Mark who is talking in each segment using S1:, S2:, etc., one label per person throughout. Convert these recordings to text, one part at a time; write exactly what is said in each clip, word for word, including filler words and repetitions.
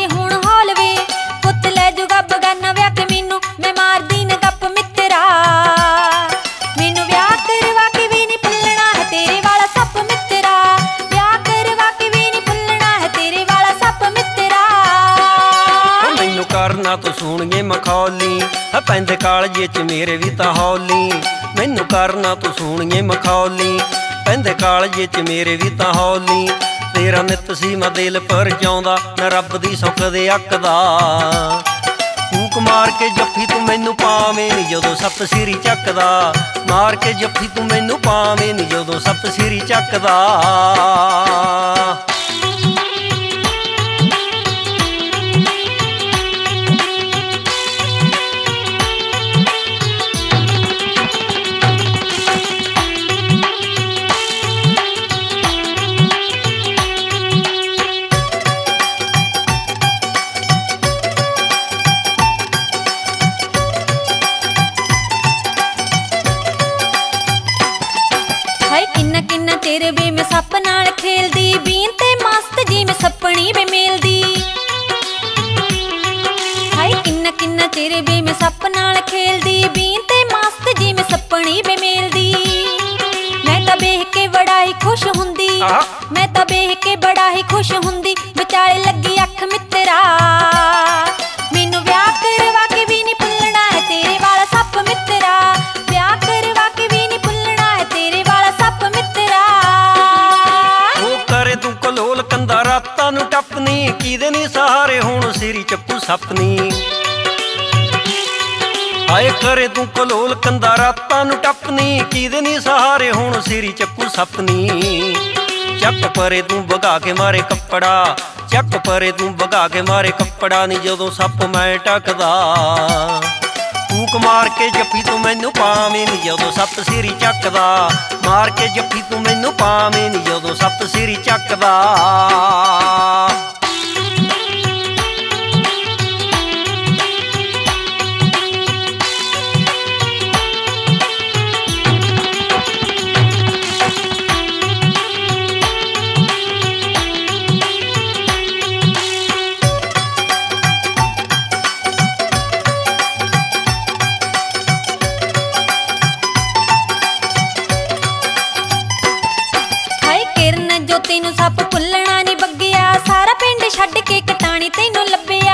S1: हुण हौल वे पुत लै जूगा बगाना व्याह के मैनू मैं मार दी न गप मित्रा मैनू व्याह करवा के भी नहीं भुलना है तेरे वाला सप मित्रा व्याह करवा के भी नहीं भुलना है तेरे वाला सप मित्रा
S2: मैनू करना तू सुणिए मखौली है पैंदे कालजे च मेरे भी तां हौली मैनू करना तू सुणिए मखौली पैंदे कालजे च मेरे भी तां हौली तेरा नित सी मैं दिल पर जाउंदा मैं रब दी सुख दे अकदा फूक मार के जफ्फी तू मैनू पावें नी जदों सप्त सिरी चकदा मार के जफ्फी तू मैनू पावें नी जदों सप्त सिरी चकदा
S1: किन्ना किन्ना चेर वे मैं सप नाल खेलदी बीन ते मस्त जी मैं सपनी वे मेलदी हाय किन्ना किन्ना चेर वे मैं सप नाल खेलदी बीन ते मस्त जी मैं सपनी वे मेलदी मैं तां वेख के बड़ा ही खुश हुंदी मैं तां वेख के बड़ा ही खुश हुंदी विचाले लगी अख मित्रा मैनू व्याह करवा के भी नहीं भुलना है तेरे वाला सप मित्रा व्याह करवा के भी नहीं भुलना है तेरे वाला सप मित्रा
S2: ओ करे तू कलोल कंदा रातां नू टपनी किदे नी सहारे हुण सिरी चप्पू सपनी आए करे तू कलोल कंदा रातां नू टपनी किदे नी सहारे हुण सिरी चप्पू सपनी चक परे तू भगा के मारे कपड़ा चक परे तू भगा के मारे कपड़ा नी जदों सप मैं टकदा फूक मार के जफ्फी तू मैनू पावें नी जदों सप्त सिरी चकदा मार के जफ्फी तू मैनू पावें नी जदों सप्त सिरी चकदा
S1: तेनू सप भुलना नी बग्गिया सारा पिंड छड्ड के कटाणी तेनू लभ्या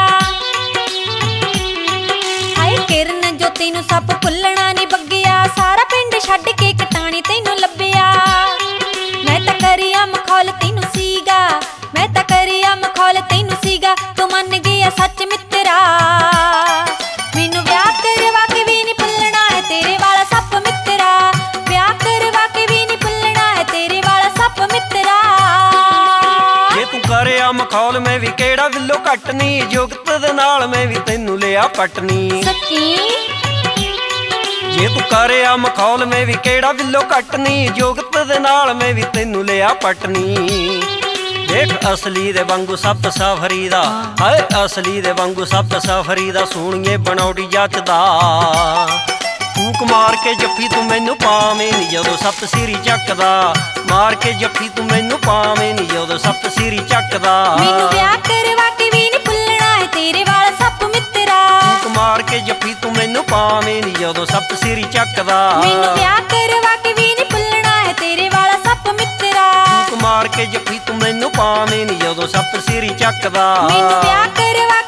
S1: हाय किरण जो तेनू सप भुलना नी बग्गिया सारा पिंड छड्ड के कटाणी तेनू लभ्या मैं तां करिया मखौल तेनू सीगा मैं तां करिया मखौल तेनू सीगा तू मन गया सच मित्रा मैनू व्याह करवा के भी नहीं भुलना है तेरे वाला सप मित्रा व्याह करवा के भी नहीं भुलना है तेरे वाला सप मित्रा
S2: करिया मखौल में भी केड़ा विलो कटनी जुगत दे नाल में भी तैनू लिया पटनी
S1: सच्ची
S2: जे तू करिया मखौल में भी केड़ा विलो कटनी जुगत दे नाल में भी तैनू लिया पटनी देख असली दे वांगू सप्त सफरी दा हाय असली दे वांगू सप्त सफरी दा सोहणीए बनौटी जचदा फूक मार के जफ्फी तू मैनू पावें नी जदों सप्त सिरी चकदा मार के जफ्फी तू मैनू पावें नी जदों सप्त सिरी चकदा
S1: मैनू व्याह करवा के भी नहीं भुलना है तेरे वाला सप मित्रा
S2: फूक मार के जफ्फी तू मैनू पावें नी जदों सप्त सिरी चकदा
S1: मैनू व्याह करवा के भी नहीं भुलना है तेरे वाला सप मित्रा
S2: फूक मार के जफ्फी तू मैनू पावें नी जदों सप्त सिरी चकदा
S1: मैनू व्याह करवा